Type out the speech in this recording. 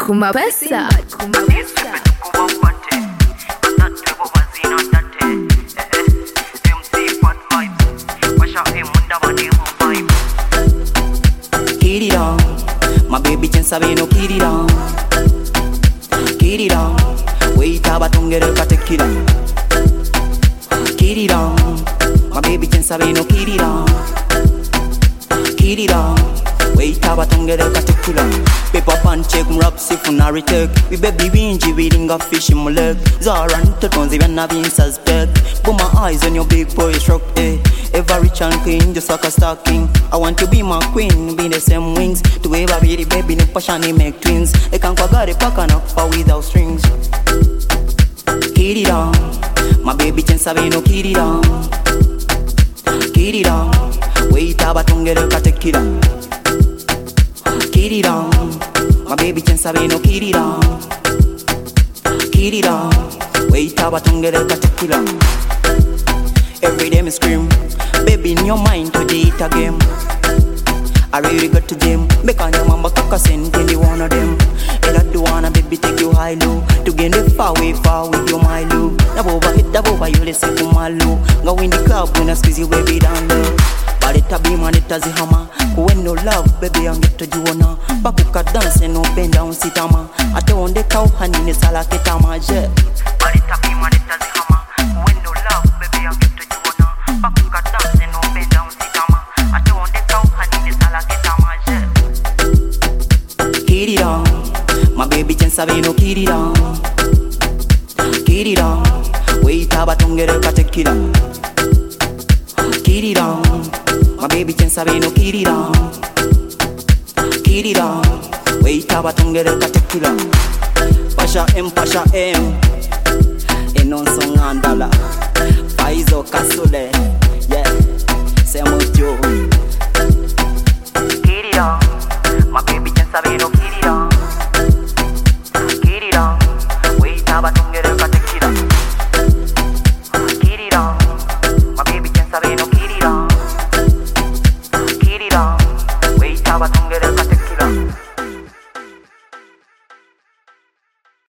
Kumapesa. Kid it on, my baby can sabe no kid it on. Kid it on, wait about to get a tequila. Kid it on, my baby can sabe no kid it on. Kid it on, wait about to get a tequila. Paper pan check, rap si funari tech. We baby wingy reading a fish in my leg. Zaran to tons even not being suspect. Put my eyes on your big boy stroke, eh. Ever rich and clean, just like a stocking. I want to be my queen, be the same wings. To ever be the baby, no passion, they make twins. They can't go got a pack and up for without strings. Kid it on, my baby can sabe no kid it on. Kid it on, wait about to get a tequila. Kid it on, my baby can sabe no kid it on. Kid it on, wait about to get a tequila. Every day me scream, baby in your mind to date a game. I really got to them, make on your mama cock a send any one of them. And I do wanna baby take you high low, to gain the far with your my low. The boba hit the boba, you listen to my low. Go in the club when I squeeze you baby down low. But it a be man, it a hammer. When no love, baby, I'm get to you wanna. Bakuka dance and no bend down sitama. I don't the cow honey in the salad ketama jet. But it a be man, it a hammer. When no love, baby, I'm get to you wanna. Bakuka dance and no bend down sitama. I don't the cow honey in the salad ketama jet. Kid it on, my baby can sabe no kid it on. Kid it on, wait about to get a tequila. Kid it on, my baby can sabe no kid it on. Kid it on, wait about to get a tequila. Pasha M, and on song and dollar. Paizo Casole, yeah, Samuel Joe. Kid it on, my baby can sabe no.